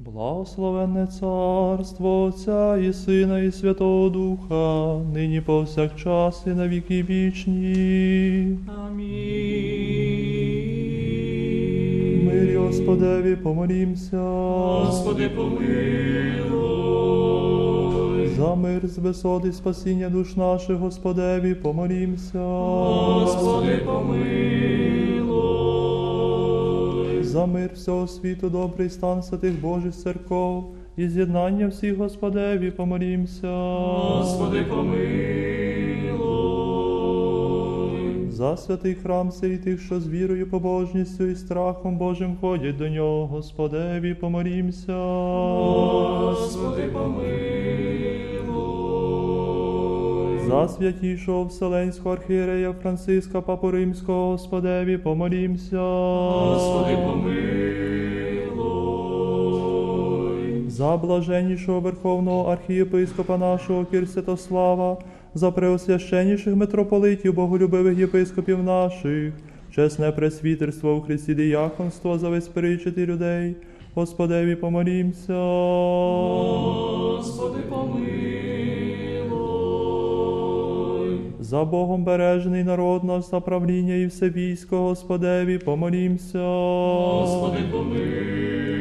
Благословенне царство Отця і Сина, і Святого Духа, нині повсякчас і на віки вічні. Амінь. Мирі Господеві, помолімся. Господи, помилуй. За мир з висот і спасіння душ наших, Господеві, помолімся. Господи, помилуй. За мир всього світу, добрий стан святих Божих церков і з'єднання всіх, Господеві, помолімся. Господи, помилуй. За святий храм сей тих, що з вірою, побожністю і страхом Божим ходять до нього, Господеві, помолімся. Господи, помилуй. За святішого Вселенського архієрея Франциска, Папу Римського, Господеві, помолімся. Господи, помилуй. За блаженнішого Верховного архієпископа нашого Кір Святослава, за преосвященніших митрополитів, боголюбивих єпископів наших, чесне пресвітерство у Христі діяконство, за весь перечити людей, Господеві, помолімся. Господи, помилуй. За Богом бережений народ наш, за правління і все військо, Господеві, помолімся. Господи, помилуй.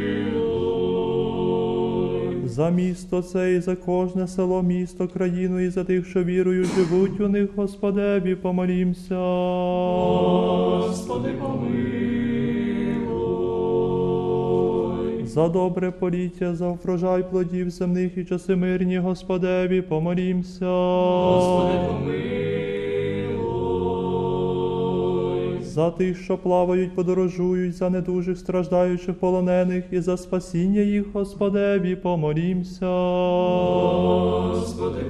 За місто це і за кожне село, місто, країну, і за тих, що вірою живуть у них, Господеві, помолімся. Господи, помилуй. За добре поліття, за врожай плодів земних і часи мирні, Господеві, помолімся. Господи, помилуй. За тих, що плавають, подорожують, за недужих, страждаючих, полонених, і за спасіння їх, Господеві, помолімся. Господи,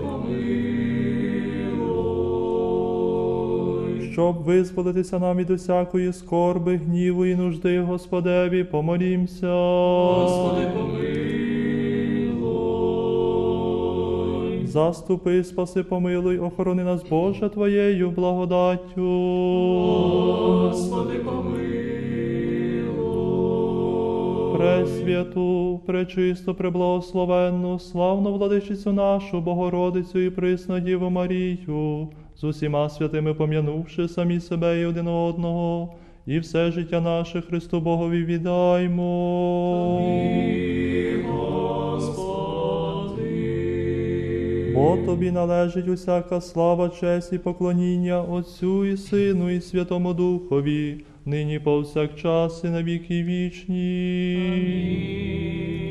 помилуй. Щоб визволитися нам від усякої скорби, гніву і нужди, Господеві, помолімся. Господи, помилуй. Заступи, спаси, помилуй, охорони нас, Боже, Твоєю благодаттю. Господи, помилуй. Пресвяту, пречисту, преблагословенну, славну владичицю нашу, Богородицю і присну Діву Марію, з усіма святими пом'янувши самі себе і один одного, і все життя наше Христу Богові віддаймо. Бо Тобі належить усяка слава, честь і поклоніння Отцю і Сину і Святому Духові, нині повсякчас і на віки вічні.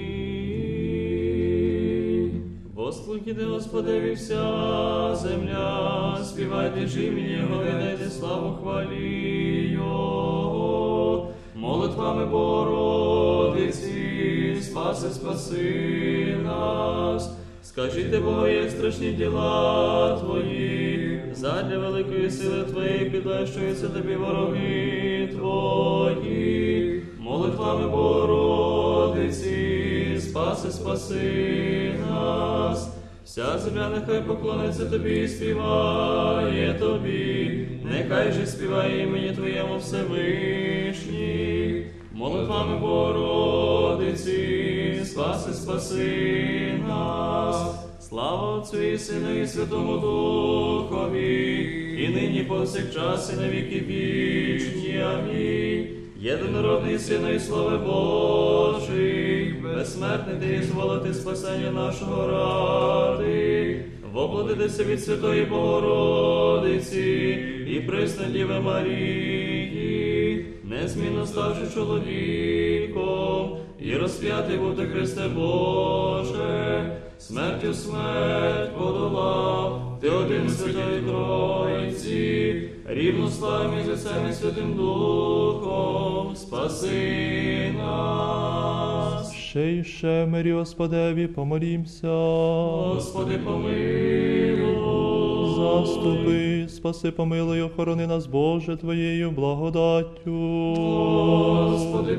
Послухайте, Господеві, вся земля, співайте ж імені Його, віддайте славу хвалі Його. Молитвами Богородиці, спаси нас. Скажіть Богу, як страшні діла Твої, задля великої сили Твоєї підлещуються Тобі вороги Твої. Молитвами Богородиці, спаси нас. Вся земля нехай поклониться Тобі і співає Тобі, нехай же співає імені Твоєму Всевишній. Молитвами Богородиці, спаси нас. Слава Отцю і Сину і Святому Духові, і нині повсякчас і на віки вічні. Амінь. Єдинородний Сину і Слави Божий, безсмертний Ти і зволити спасення нашого ради. Воплотитися від Святої Богородиці і пресної Діви Марії, незмінно ставши чоловіком, і розп'ятий був Ти, Христе Боже, смертю смерть подолав, Ти один Святої Тройці, рівно славим і з Отцем і Святим Духом, спаси нас. Ще й ще, мирі Господеві, помолімся. Господи, помилуй. Заступи, спаси, помилуй, охорони нас, Боже, Твоєю благодаттю. Господи,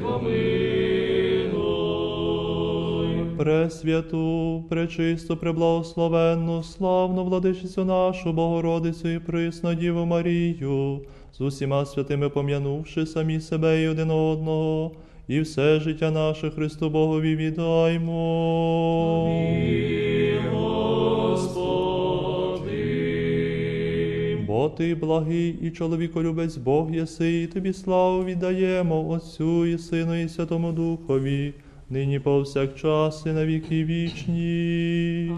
помилуй. Пресвяту, пречисту, преблагословенну, славну владичицю нашу, Богородицю і присну Діву Марію, з усіма святими пом'янувши самі себе і один одного, і все життя наше Христу Богові віддаймо. Бо ти благий і чоловіколюбець Бог єси, і тобі славу віддаємо Отцю і Сину і Святому Духові, нині повсякчас і на віки вічні.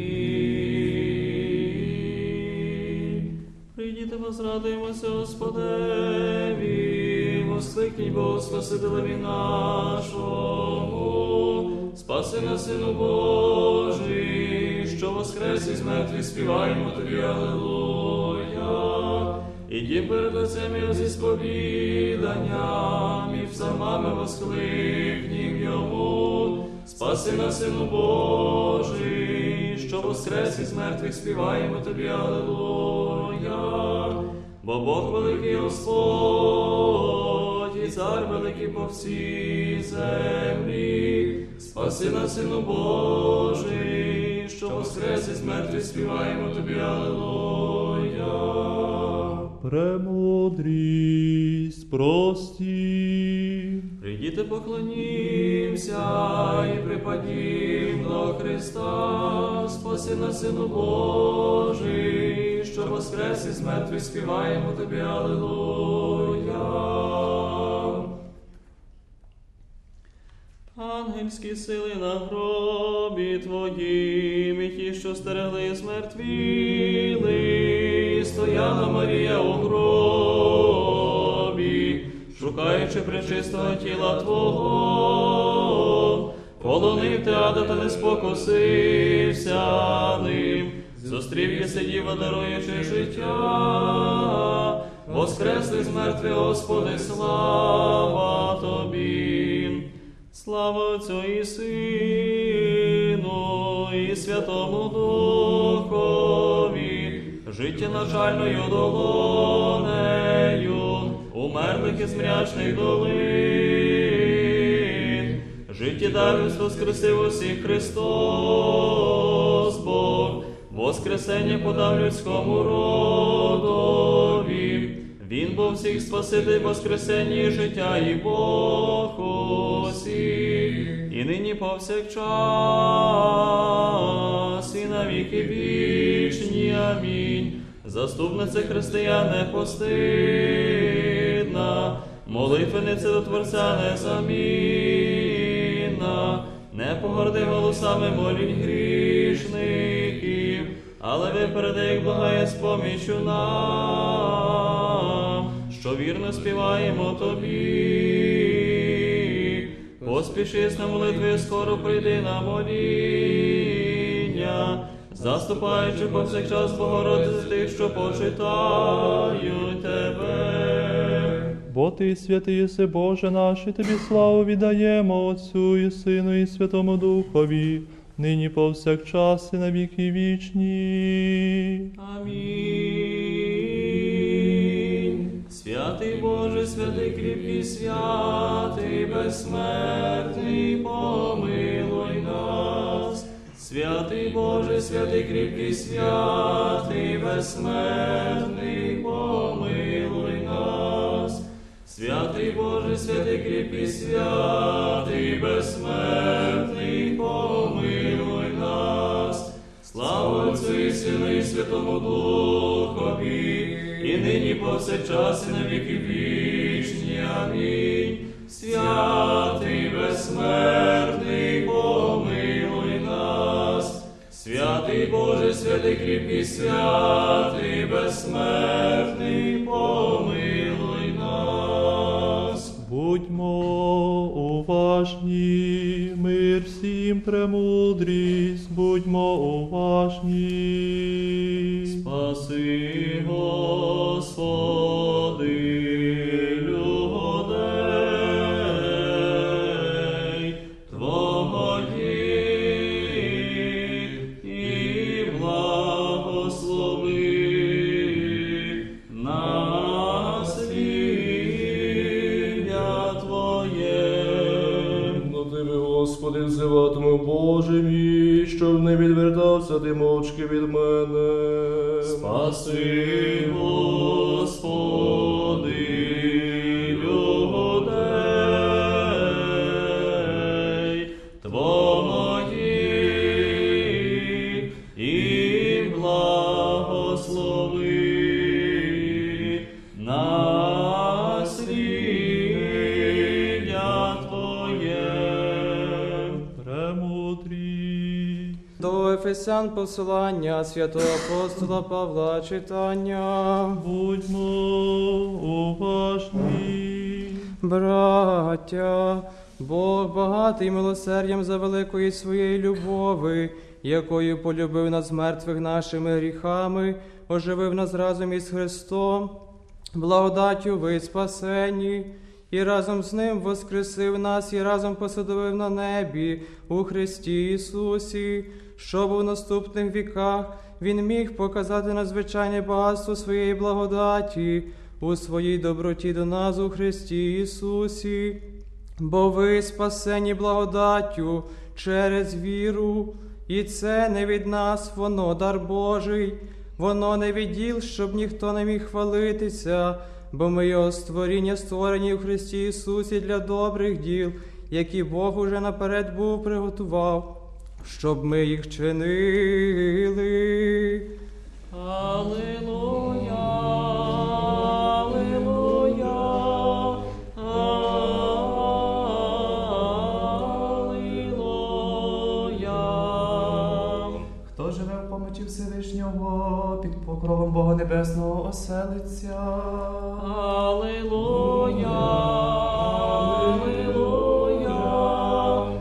Амінь. Прийдіте, возрадуємося Господеві, воскликніть Богу Спасителеві нашому, спаси нас, Сину Божий, що воскрес із мертвих, співаємо тобі, алілуя. Іді перед лицем Його зі сповіданням, і псалмами воскликнім Йому, спаси нас, Сину Божий, що воскрес із мертвих, співаємо тобі, алілуя. Бо Бог великий Господь, і цар великий по всій землі, спаси нас, Сину Божий, що воскрес із мертвих, співаємо тобі, алілуя. Премудрість прості. Прийдіте, поклонімся і припадім до Христа, спаси нас, Сину Божий, що воскрес із мертвих, співаємо тобі, алілуя. Ангельські сили на гробі твоїм, і ті, що стерегли змертвіли, стояла Марія у гробі, шукаючи пречистого тіла Твого, полонив Теада та не спокусився ним, зустрів єси діва, даруючи життя, воскресли з мертвих, Господи, слава Тобі. Слава Отцю і Сину, і Святому Духові, життєначальною долонею, умерлих і змрячних долин, життєдавність воскресив усіх Христос Бог, воскресення подав людському родові. Він був всіх Спаситель, воскресення і життя, і Бог усіх, і нині повсякчас, і на віки вічні. Амінь. Заступниця християн непостидна, молитвениця до Творця незамінна, не погорди голосами молінь грішників, але випереди, як благає з поміччю нам, що вірно співаємо тобі. Поспішись на молитві, скоро прийди на моління, заступаючи повсякчас Богородице тих, що почитають тебе. Бо ти святий єси, Боже наш, і тобі славу віддаємо Отцю і Сину і Святому Духові, нині повсякчас і на віки вічні. Амінь. Святий Боже, святий кріпкий, святий безсмертний, помилуй нас. Святий Боже, святий кріпкий, святий безсмертний, помилуй нас. Святий Боже, святий кріпкий, святий безсмертний, помилуй нас. Слава Отцю і Сину і Святому Духові, і нині повсякчас і на віки вічні. Амінь. Святий безсмертний, помилуй нас. Святий Боже, святий кріпкий, святий безсмертний, помилуй нас. Будьмо уважні, мир всім, премудрість, будьмо уважні. Спаси, Господи, людей Твоїх, і благослови насліддя Твоє. До Тебе, Господи, взиватиму, Боже мій, щоб не відвертався ти мовчки від мене. Спаси, Господи, людей До Ефесян посилання святого апостола Павла читання. Будьмо уважні. Браття, Бог багатий милосердям за великої своєї любови, якою полюбив нас мертвих нашими гріхами, оживив нас разом із Христом, благодаттю ви спасені, і разом з Ним воскресив нас, і разом посадовив на небі у Христі Ісусі, щоб у наступних віках Він міг показати надзвичайне багатство своєї благодаті у своїй доброті до нас у Христі Ісусі. Бо ви спасені благодаттю через віру, і це не від нас, воно дар Божий, воно не від діл, щоб ніхто не міг хвалитися, бо ми Його створіння, створені в Христі Ісусі для добрих діл, які Бог уже наперед був приготував, щоб ми їх чинили. Алілуя, алілуя, алілуя. Хто живе в помочі Всевишнього, під покровом Бога Небесного оселиться. Алілуя, алілуя,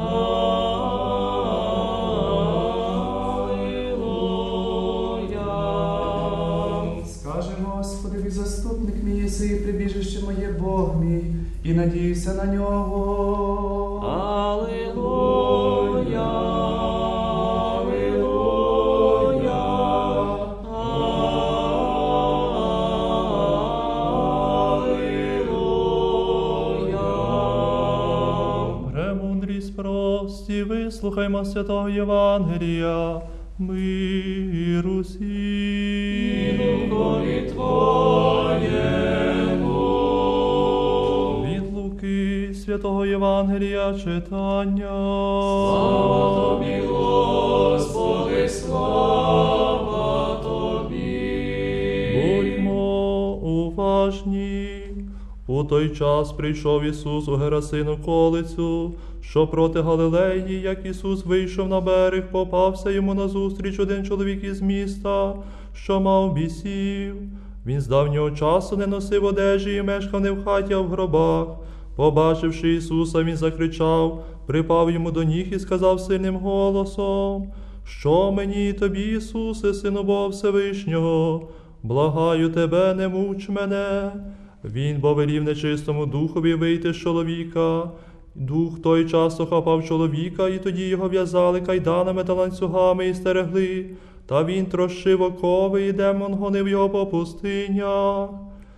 алілуя. Скаже Господи, заступник мій єси і прибіжище моє Бог мій, і надіюся на нього. Алілуя, алілуя, алілуя. Премудрість прості, вислухаймо святого Євангелія, миру всім. Духові Твоєму. Від Луки святого Євангелія читання. Слава Тобі, Господи, слава Тобі. Будьмо уважні. У той час прийшов Ісус у Герасину колицю, що проти Галилеї, як Ісус вийшов на берег, попався йому назустріч один чоловік із міста, що мав бісів. Він з давнього часу не носив одежі і мешкав не в хаті, а в гробах. Побачивши Ісуса, він закричав, припав йому до ніг і сказав сильним голосом: «Що мені і тобі, Ісусе, Сину Бога Всевишнього? Благаю тебе, не муч мене». Він бо велів нечистому духові вийти з чоловіка. Дух той часто хапав чоловіка, і тоді його в'язали кайданами та ланцюгами і стерегли. Та він трощив окови, і демон гонив його по пустинях.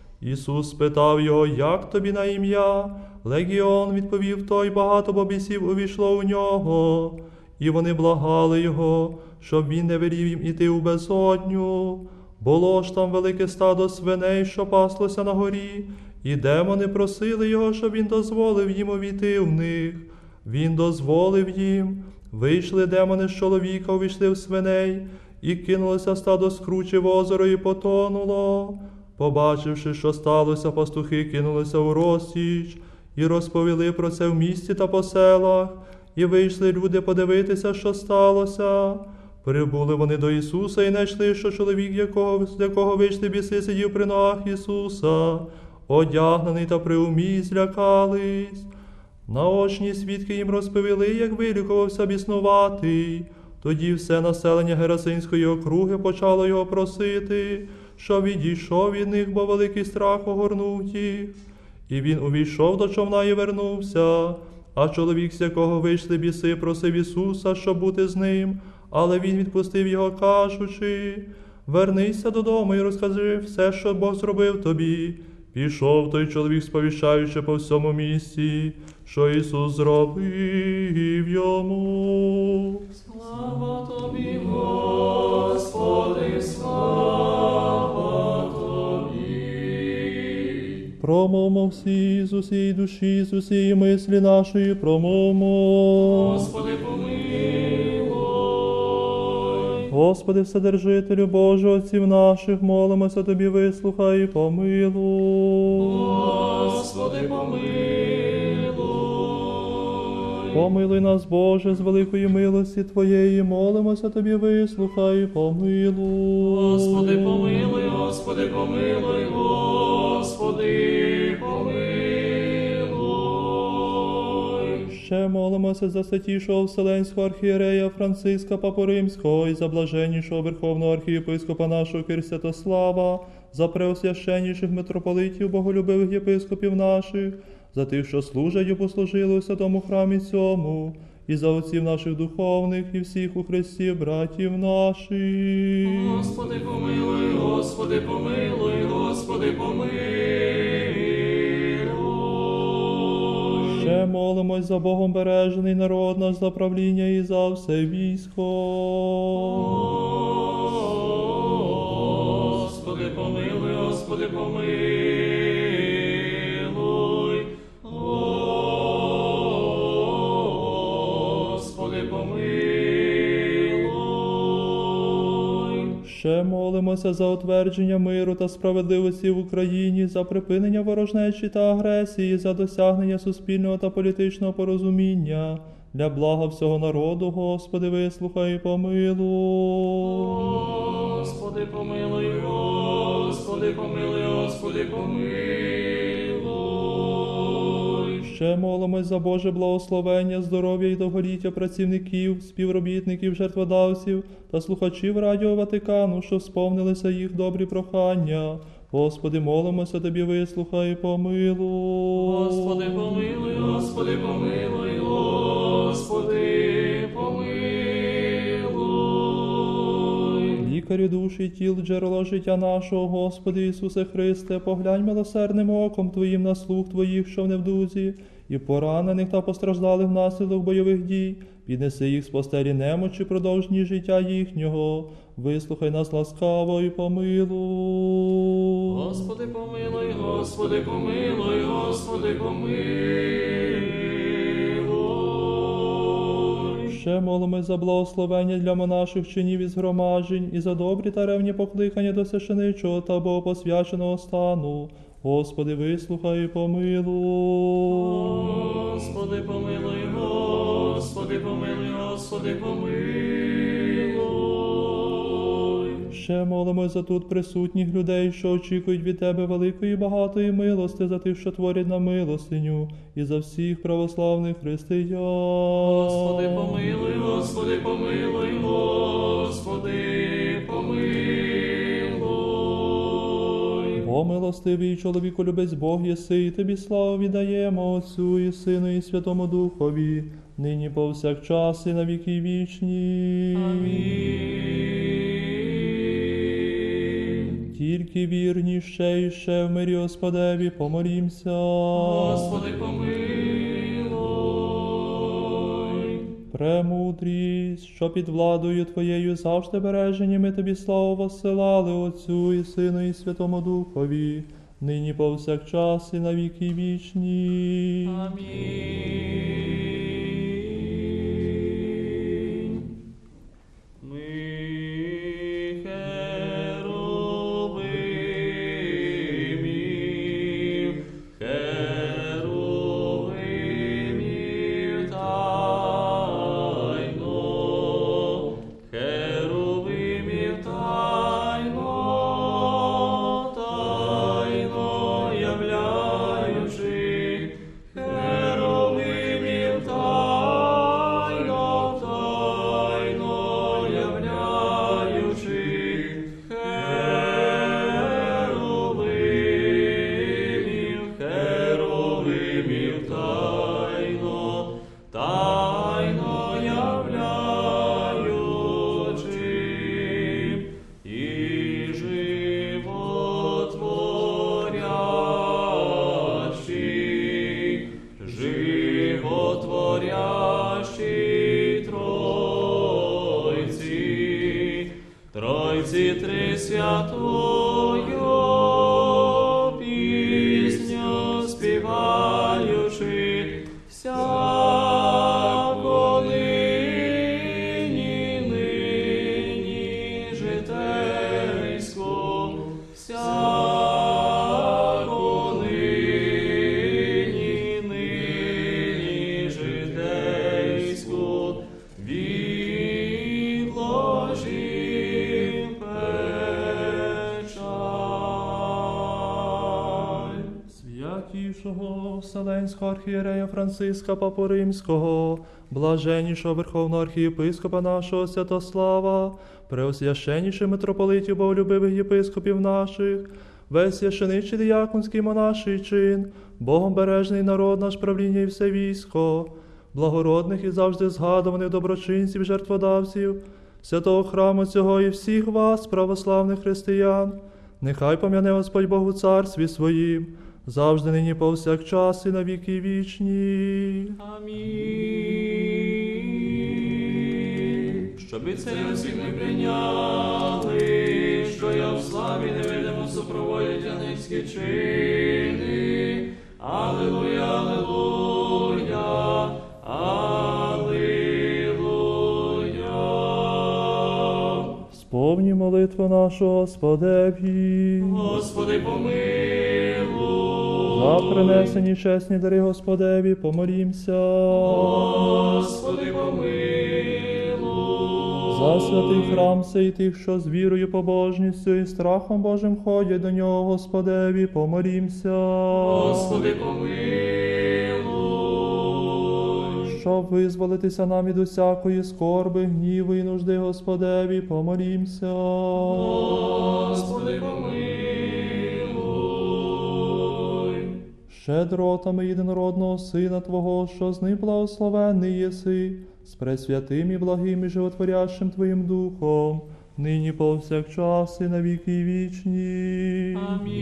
Ісус спитав його: «Як тобі на ім'я?» Легіон, відповів той, багато бісів увійшло у нього. І вони благали його, щоб він не велів їм іти у безодню. Було ж там велике стадо свиней, що паслося на горі, і демони просили його, щоб він дозволив їм увійти в них. Він дозволив їм. Вийшли демони з чоловіка, увійшли в свиней, і кинулося стадо скруче в озеро, і потонуло. Побачивши, що сталося, пастухи кинулися у розсіч, і розповіли про це в місті та по селах, і вийшли люди подивитися, що сталося. Прибули вони до Ісуса і знайшли, що чоловік, з якого вийшли біси, сидів при ногах Ісуса, одягнений та при умі, злякались. Наочні свідки їм розповіли, як вилікувався біснуватий. Тоді все населення Герасинської округи почало його просити, що відійшов від них, бо великий страх огорнув їх. І він увійшов до човна і вернувся. А чоловік, з якого вийшли біси, просив Ісуса, щоб бути з ним, але він відпустив його, кажучи: «Вернися додому і розкажи все, що Бог зробив тобі». Пішов той чоловік, сповіщаючи по всьому місті, що Ісус зробив йому. Слава Тобі, Господи, слава Тобі. Промовмо всі з усієї душі, з усієї мислі нашої, промовмо. Господи, помилуй. Господи, Вседержителю Боже, отців наших, молимося Тобі, вислухай і помилуй. Господи, помилуй. Помилуй нас, Боже, з великої милості Твоєї, молимося Тобі, вислухай, помилуй. Господи, помилуй, Господи, помилуй, Господи, помилуй. Ще молимося за святішого Вселенського архієрея Франциска Папу Римського і за блаженнішого Верховного архієпископа нашого Кир Святослава, за преосвященніших митрополитів, боголюбивих єпископів наших, за тих, що служать і послужили у святому храмі цьому, і за отців наших духовних і всіх у Христі братів наших. Господи, помилуй, Господи, помилуй, Господи, помилуй. Ще молимось за Богом бережений народ наш, за правління і за все військо. Господи, помилуй, Господи, помилуй. Господи, помилуй. Ще молимося за утвердження миру та справедливості в Україні, за припинення ворожнечі та агресії, за досягнення суспільного та політичного порозуміння. Для блага всього народу, Господи, вислухай і помилуй. Господи, помилуй, Господи, помилуй, Господи, помилуй. Ще молимось за Боже благословення, здоров'я і довголіття працівників, співробітників, жертводавців та слухачів Радіо Ватикану, що сповнилися їх добрі прохання. Господи, молимося Тобі, вислухай і помилуй. Господи, помилуй, Господи, помилуй, Господи, помилуй. Лікарю душі і тіл, джерело життя нашого, Господи Ісусе Христе, поглянь милосердним оком Твоїм на слуг Твоїх, що в невдузі, і поранених та постраждалих внаслідок бойових дій, піднеси їх з постелі немочі, продовж дні життя їхнього. Вислухай нас ласкаво і помилуй. Господи, помилуй, Господи, помилуй, Господи, помилуй. Ще молимось за благословення для монаших чинів і згромаджень і за добрі та ревні покликання до священичого та богопосвяченого стану. Господи, вислухай і помилуй. Господи, помилуй, Господи, помилуй, Господи, помилуй. Ще молимось за тут присутніх людей, що очікують від Тебе великої багатої милости, за тих, що творять на милостиню, і за всіх православних християн. Господи, помилуй, Господи, помилуй, Господи, помилуй. О милостивий чоловіку, любець Бог єси, і Тобі славу віддаємо Отцю і Сину і Святому Духові, нині повсякчас і на віки вічні. Амінь. Тільки вірні ще і ще в мирі Господеві помолімся. Господи, помилуй. Премудрість, що під владою Твоєю завжди бережені, ми Тобі славу воссилали Отцю і Сину і Святому Духові, нині повсякчас і на віки вічні. Амінь. Ми херовимів, херовимів тайно, херовимів тайно, тайно являючи, херовимів тайно, тайно являючи, херовимів тайно, тайно являючи, і животворящий, животворящий Тройці, Тройці Трисвятою пісню співаючи, всяко нині житейську, всяко нині житейську. Святейшого Вселенського архієрея Франциска Папу Римського, блаженнішого Верховного архієпископа нашого Святослава, преосвященніших митрополитів боголюбивих єпископів наших, весь священичий діяконський монаший чин, Богом бережний народ наш, правління і все військо, благородних і завжди згадуваних доброчинців, жертводавців, святого храму цього і всіх вас, православних християн, нехай пом'яне Господь Бог у царстві своїм, завжди нині повсякчас і на віки вічні. Амінь. Щоб і це всіх ми прийняли, що я в славі невидимо супроводять ангельські чини. Алілуя, алілуя, алілуя. Сповні молитву нашу Господеві. Господи, помилуй. За принесені чесні дари Господеві, помолімся. Господи, помилуй. За святий храм сей тих, що з вірою, побожністю і страхом Божим ходять до нього, Господеві, помолімся. Господи, помилуй. Щоб визволитися нам від усякої скорби, гніву і нужди, Господеві, помолімся. Господи, помилуй. Щедротами єдинородного Сина Твого, що з ним благословенний єси, з пресвятим і благим і животворящим Твоїм Духом, нині повсякчас і на віки вічні.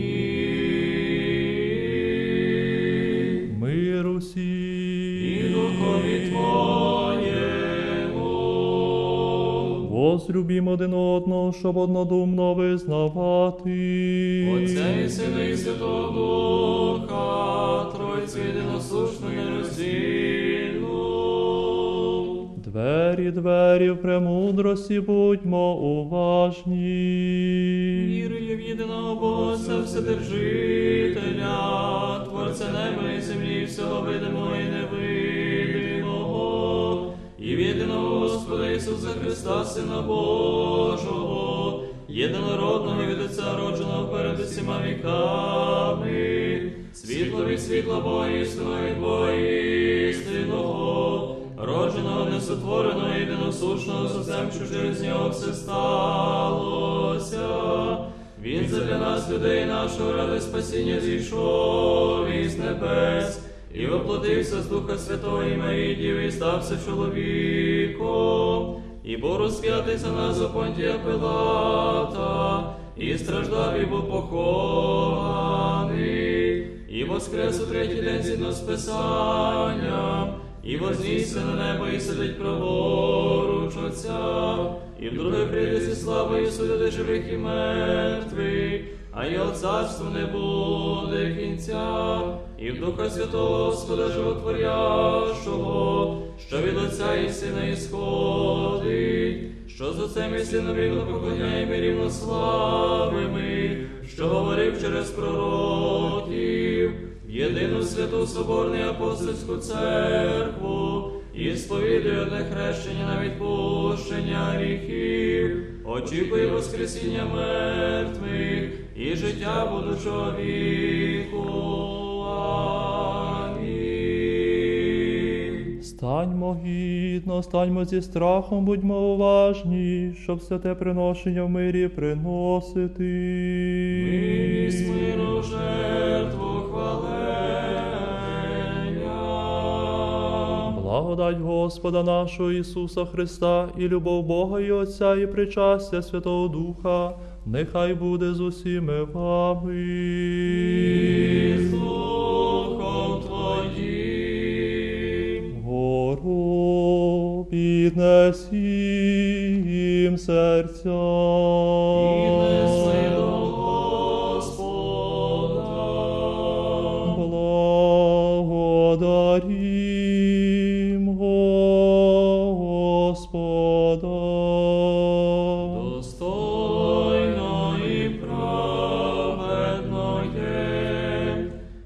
Амінь. Мир І усім. духові Твоєму. Возлюбім один одного, щоб однодумно визнавати. Отця і Сина і Святого Духа, Тройцю єдиносушну і нероздільну. Двері в премудрості будьмо уважні. Вірую в єдиного Бога, Вседержителя, Творця неба і землі, всього видимого і невидимого, і в єдиного Господа Ісуса Христа, Сина Божого, єдинородного від Отця родженого перед усіма віками, світло від світла Бога, істину від Бога істинного, родженого, несотвореного, єдиносушного, з Отцем, що через нього все сталося. Він задля нас, людей нашого, ради спасіння зійшов із небес, і воплотився з Духа Святого і Марії Діви, і стався чоловіком, і був розп'ятий за нас за Понтія Пилата, і страждав, і був похований, і воскрес у третій день згідно з Писанням, і вознісся на небо, і сидить праворуч Отця, і вдруге прийде зі славою судити живих і мертвих, а його царству не буде кінця, і в Духа Святого Господа Животворящого, що від Отця і Сина ісходить, що з Отцем і Сином рівно поклоняємо і рівно славимо, що говорив через пророків, в єдину святу соборну і апостольську церкву, і сповідує одне хрещення на відпущення гріхів, очікує воскресіння мертвих і життя будучого віку. Амінь. Станьмо гідно, станьмо зі страхом, будьмо уважні, щоб святе приношення в мирі приносити. Виніс миру жертву хвалення. Благодать Господа нашого Ісуса Христа і любов Бога і Отця і причастя Святого Духа, нехай буде з усіми вами. І з Духом Твоїм. Гору піднесім серця. Піднеси до Господа. Благодарім Господа. Достойно і праведно є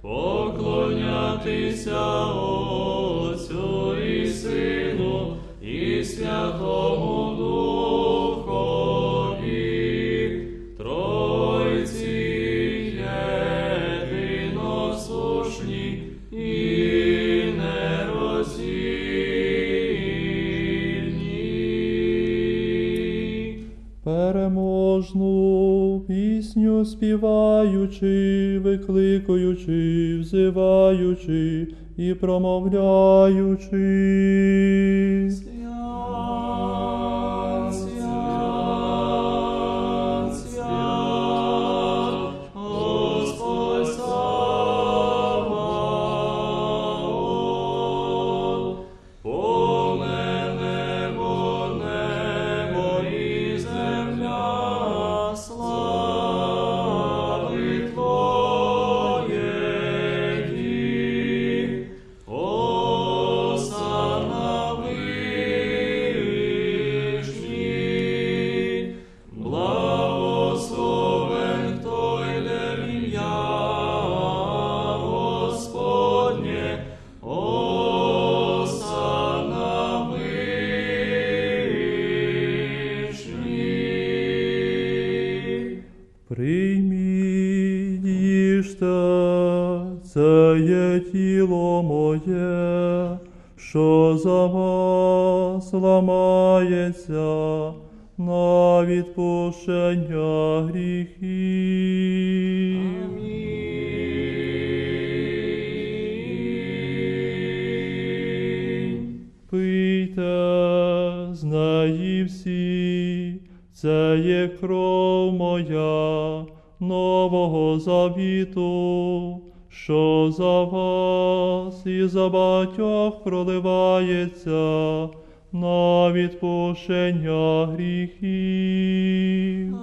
поклонятися Отцю і Сину і Святому Духові, Тройці єдиносушній. переможну пісню співаючи, викликуючи, взиваючи і промовляючи. Свят, свят, свят, Господь Саваоф. Повне небо і земля, слави Твоєї. Осанна вишній, благословен хто йде в ім'я Господнє. Осанна вишній. Прийміть, їжте, це є тіло моє, що за вас ламається на відпущення гріхів. Амінь. Пийте з неї всі, це є кров моя нового завіту, що за вас і за багатьох проливається на відпущення гріхів.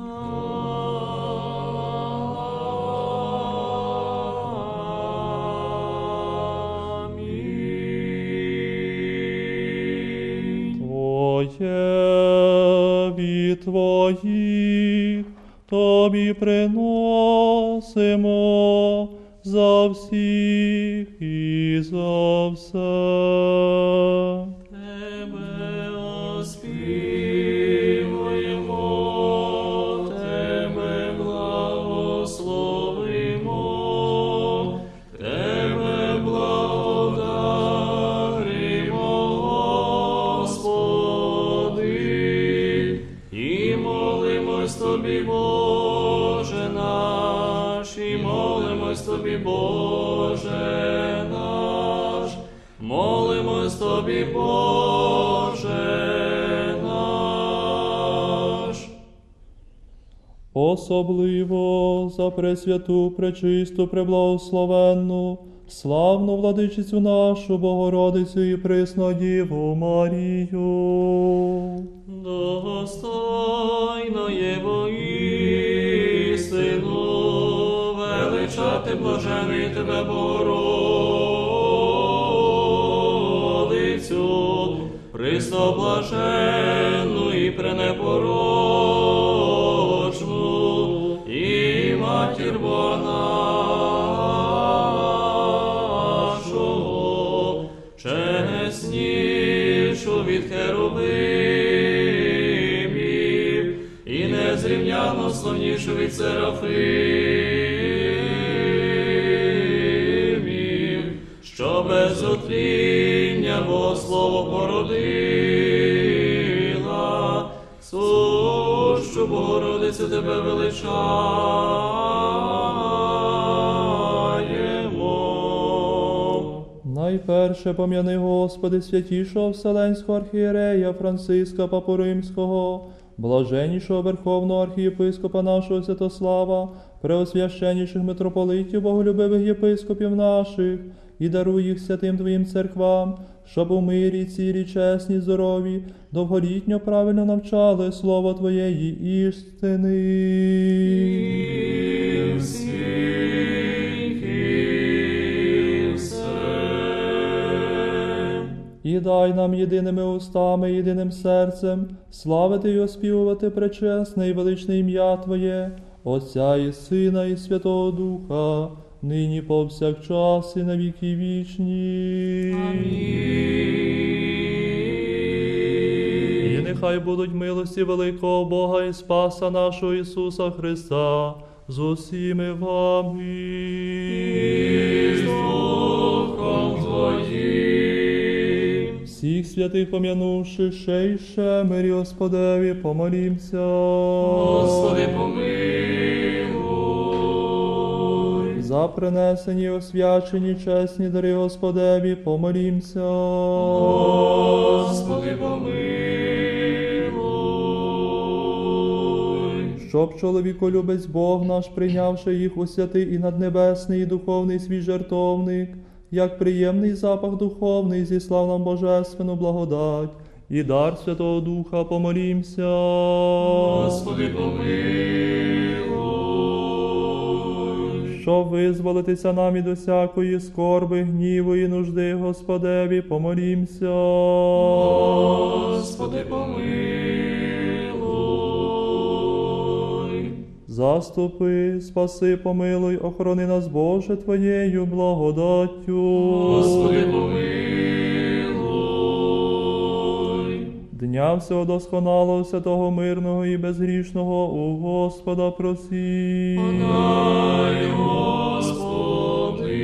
Амінь. Твоє від твоїх тобі приносимо за всіх і за все. Тебе оспівуємо, Тебе благословимо, Тебе благодаримо, Господи, і молимось Тобі, Боже наш, і молимось Тобі, Боже наш, молимось Тобі, Боже наш. Особливо за пресвяту, пречисту, преблагословенну, славну владичицю нашу, Богородицю і пресну Діву Марію. Достойно є воістину величати блажений Тебе, Богородицю, пресноблаженну і пренепорочну, і матір Бога нашого, чеснішу від херувимів, і незрівняно славнішу від серафимів, що без утління Богослово породила, сущу Богородицю Тебе величаємо. Найперше пом'яни, Господи, святішого Вселенського архієрея Франциска Папу Римського, блаженнішого Верховного архієпископа нашого Святослава, преосвященніших митрополитів, боголюбивих єпископів наших, і даруй їх святим Твоїм церквам, щоб у мирі, цілі, чесні, здорові, довголітньо правильно навчали Слово Твоєї істини. І всіх, і все. І дай нам єдиними устами, єдиним серцем славити і оспівувати пречесне і величне ім'я Твоє, Отця і Сина, і Святого Духа, нині повсякчас і на віки вічні. І нехай будуть милості великого Бога і Спаса нашого Ісуса Христа з усіми вами. І з Духом Твоїм. Всіх святих пом'янувши, ще мирі Господеві, помолімся. Господи, помилуй. За принесені, освячені, чесні дари Господеві, помолімся. Господи, помилуй. Щоб чоловіколюбець Бог наш, прийнявши їх у святий і наднебесний, і духовний свій жертовник, як приємний запах духовний, зіслав нам божественну благодать і дар Святого Духа, помолімся. Господи, помилуй. Щоб визволитися нам від усякої скорби, гніву і нужди, Господеві, помолімся. Господи, помилуй. Заступи, спаси, помилуй, охорони нас, Боже, Твоєю благодаттю. Господи, помилуй. Дня всього досконалого, святого, мирного і безгрішного у Господа просі. Дай, Господи.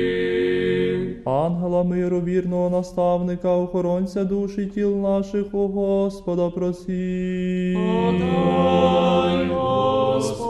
Ангела миру, вірного наставника, охоронця душ і тіл наших у Господа просі. Дай, Господи.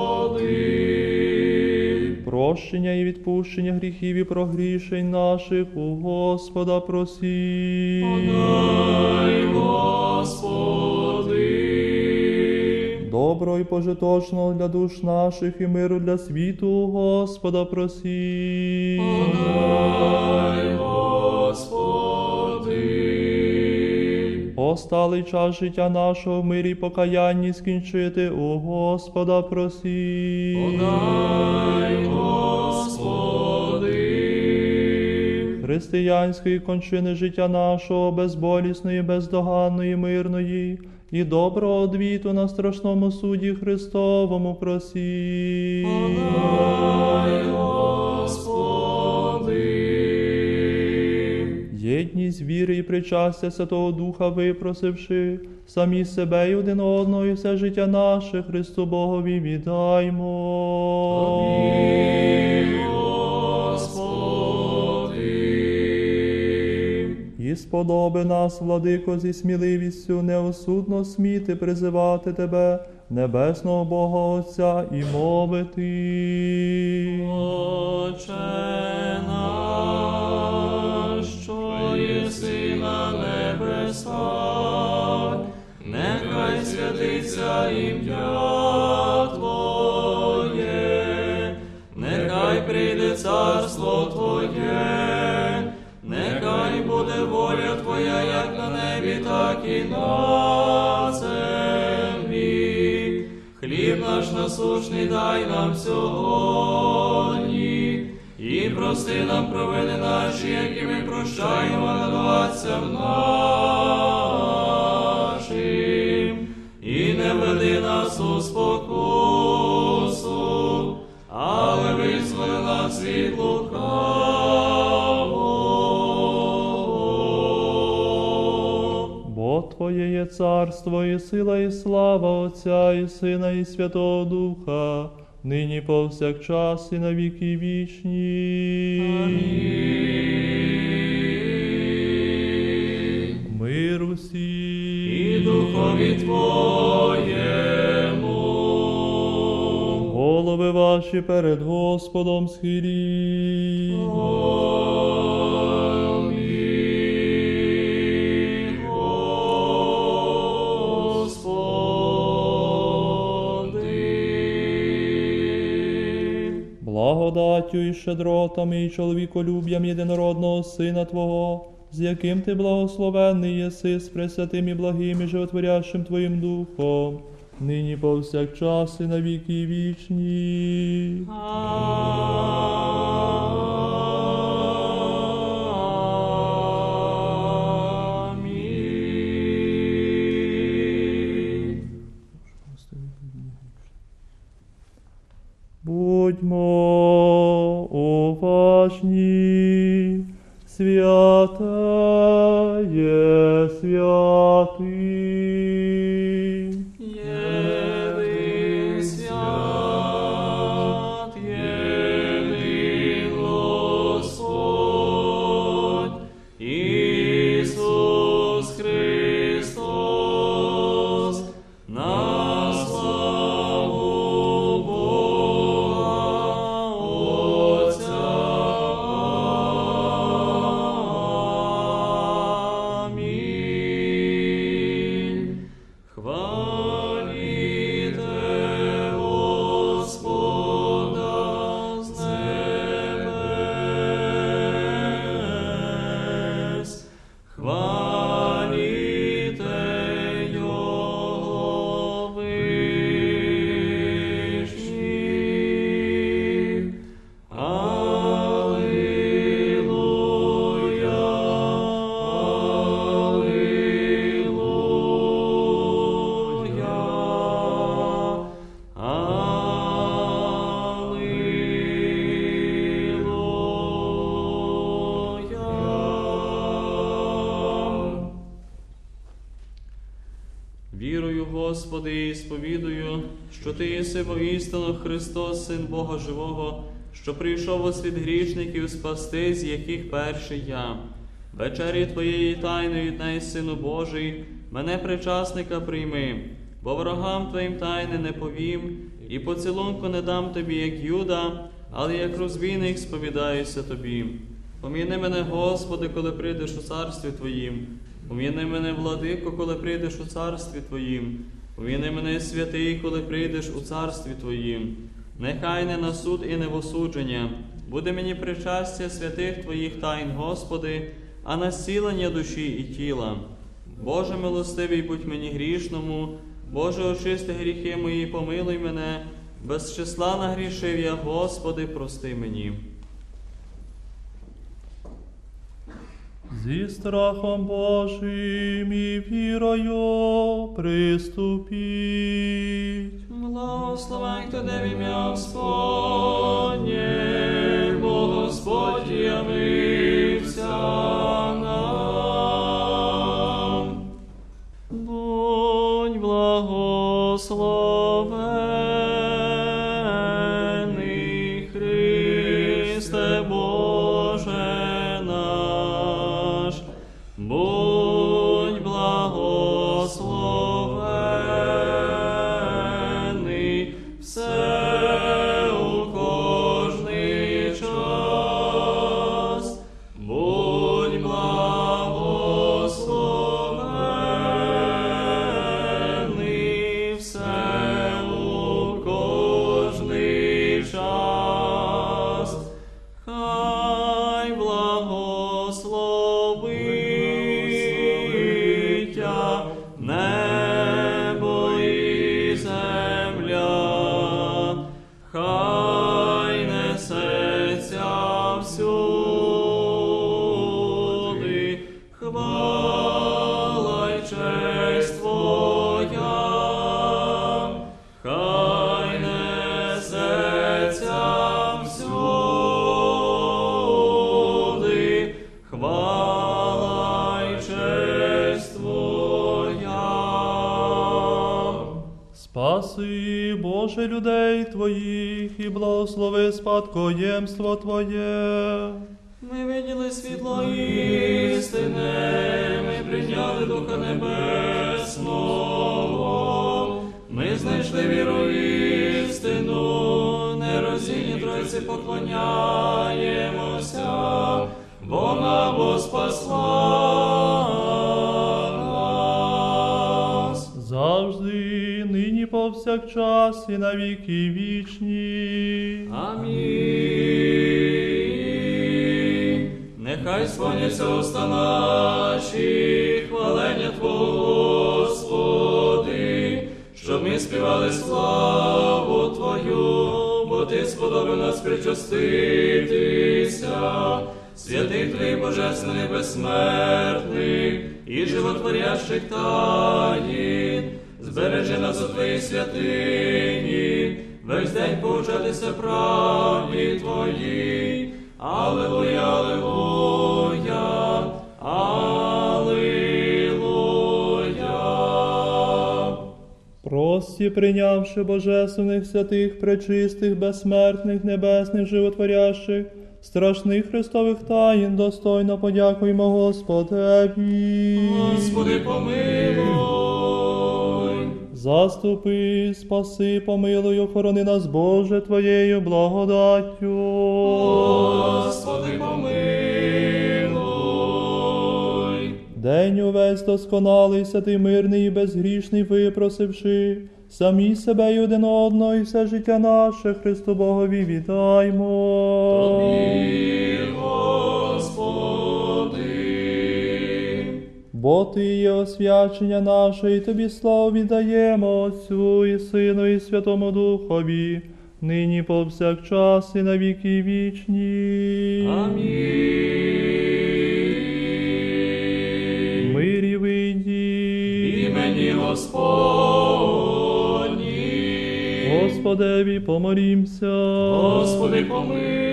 Прощення і відпущення гріхів і прогрішень наших у Господа просі. Дай, Господи. Добро і пожиточного для душ наших і миру для світу у Господа просі. Дай, Господи. Осталий час життя нашого в мирі й покаянні скінчити у Господа просі. Дай, Господи. Християнської кончини життя нашого, безболісної, бездоганної, мирної і доброго одвіту на страшному суді Христовому просі. Дай, Господи. Єдність віри і причастя Святого Духа випросивши, самі себе і один одного, і все життя наше Христу Богові віддаймо. І сподоби нас, владико, зі сміливістю неосудно сміти призивати Тебе, небесного Бога Отця, і мовити. Отче наш, що єси на небесах, нехай святиться ім'я Твоє, нехай прийде царство Твоє, нехай буде воля Твоя, як на небі, так і на землі. Хліб наш насущний дай нам сьогодні, і прости нам провини наші, які ми прощаємо винуватцям нашим. І не веди нас у спокусу, але визволи нас від лукавого. Бо Твоє є царство, і сила, і слава Отця, і Сина, і Святого Духа, нині повсякчас, і на віки вічні. Амінь. Мир усім. І духові Твоєму. Голови ваші перед Господом схиліть. Амінь, Господи. Благодаттю і щедротами і чоловіколюб'ям єдинородного Сина Твого, з яким Ти благословенний єси, з пресвятим і благим і животворящим Твоїм Духом, нині повсякчас і на віки вічні. Амінь. Будьмо уважні, святає святий. Єдин свят, єдин Господь, Ісус Вірую, Господи, і сповідую, що Ти єси воістину Христос, Син Бога Живого, що прийшов у світ грішників спасти, з яких перший я. Вечері Твоєї тайної дней, Сину Божий, мене причасника прийми, бо ворогам Твоїм тайни не повім, і поцілунку не дам Тобі, як Юда, але як розбійник сповідаюся Тобі. Пом'яни мене, Господи, коли прийдеш у царстві Твоїм. Пом'яни мене, Владико, коли прийдеш у царстві Твоїм. Пом'яни мене, святий, коли прийдеш у царстві Твоїм. Нехай не на суд і не в осудження. Буде мені причастя святих Твоїх тайн, Господи, а на зцілення душі і тіла. Боже милостивий, будь мені грішному, Боже, очисти гріхи мої, помилуй мене, без числа нагрішив я, Господи, прости мені. Зі страхом Божим і вірою приступіть. Благословен, хто де в ім'я Господнє, бо Господь явився нам. Будь благословений, Христе Боже наш, будь благословений все у кожний час, будь благословений все у кожний час. Хай благословить тя небо і земля, хай несеться всюди хвала й честь Твоя, хай несеться всюди хвала й честь Твоя. Спаси, Боже, людей Твоїх і благослови спадкоємство Твоє. Ми виділи світло істини, ми прийняли Духа Небесного, ми знайшли віру істину, нероздільній Тройці поклоняємося, бо вона спасла нас. Завжди, нині повсякчас і на віки вічні. Амінь. Нехай сповняться уста наші, хвалення Твого, Господи, щоб ми співали славу Твою, бо Ти сподобав нас причаститися, святих Твоїх божественних безсмертних і животворящих таїн, збережи нас у Твоїй святині, весь день повчатися правді Твоїй. Алілуя, алілуя, алілуя. Прості, прийнявши божественних святих, пречистих, безсмертних, небесних, животворящих, страшних Христових таїн, достойно подякуємо Господеві. Господи, помилуй. Заступи, спаси, помилуй, охорони нас, Боже, Твоєю благодаттю. Господи, помилуй. День увесь досконалий, святий, мирний і безгрішний, випросивши, самі себе і один одного, і все життя наше Христу Богові віддаймо. Тобі, Господи. Бо Ти є освячення наше, і Тобі славу віддаємо Отцю і Сину, і Святому Духові, нині повсякчас і на віки вічні. Амінь. Мирі вийді. Імені Господні. Господеві помолімся. Господи, помилуй.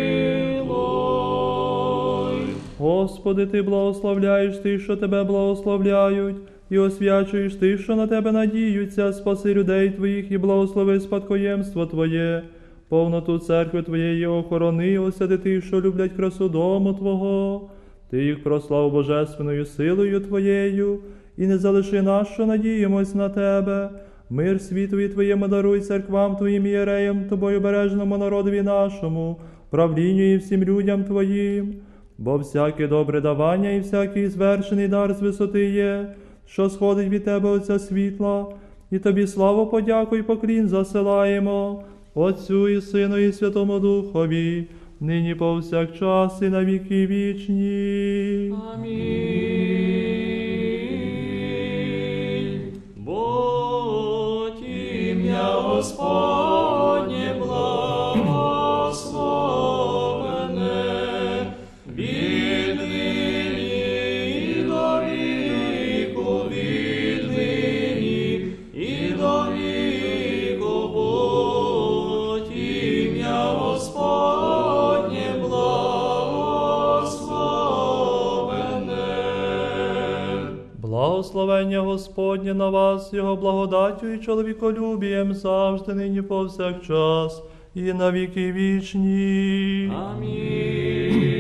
Господи, Ти благословляєш тих, що Тебе благословляють, і освячуєш тих, що на тебе надіються, спаси людей твоїх і благослови спадкоємство Твоє. Повноту церкви Твоєї охорони, осяди тих, що люблять красу дому Твого. Ти їх прослав божественною силою Твоєю, і не залиши нас, що надіємось на Тебе. Мир світові Твоєму даруй церквам Твоїм ієреям, Тобою бережному народові нашому, правлінню і всім людям Твоїм. Бо всяке добре давання і всякий звершений дар з висоти є, що сходить від Тебе Отця світла, і Тобі славу, подяку і поклін засилаємо, Отцю і Сину і Святому Духові, нині повсякчас і на віки вічні. Амінь. Бо ім'я Господнє благословене, віднині і до віку, віднині і до віку, бо ім'я Господнє благословене. Благословення Господнє на вас, Його благодаттю і чоловіколюбієм завжди, нині повсякчас і на віки вічні. Амінь.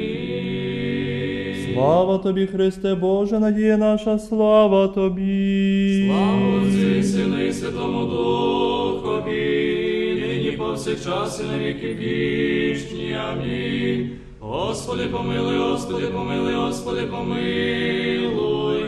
Слава Тобі, Христе Боже, надія наша, слава Тобі. Слава Отцю і Сину і Святому Духові, нині повсякчас і на віки вічні. Амінь. Господи, помилуй, Господи, помилуй, Господи, помилуй.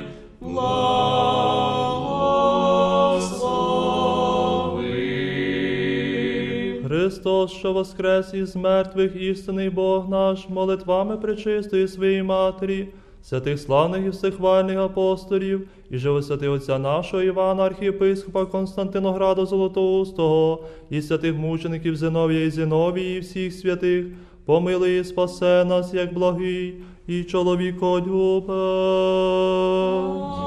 Благослови. Христос, що воскрес із мертвих, істинний Бог наш, молитвами пречистої своєї Матері, святих славних і всехвальних апостолів, і живосвяти Отця нашого Івана, архієпископа Константинограда Золотоустого, і святих мучеників Зиновія і Зиновії, і всіх святих, помилуй і спасе нас, як благий і чоловіколюбець.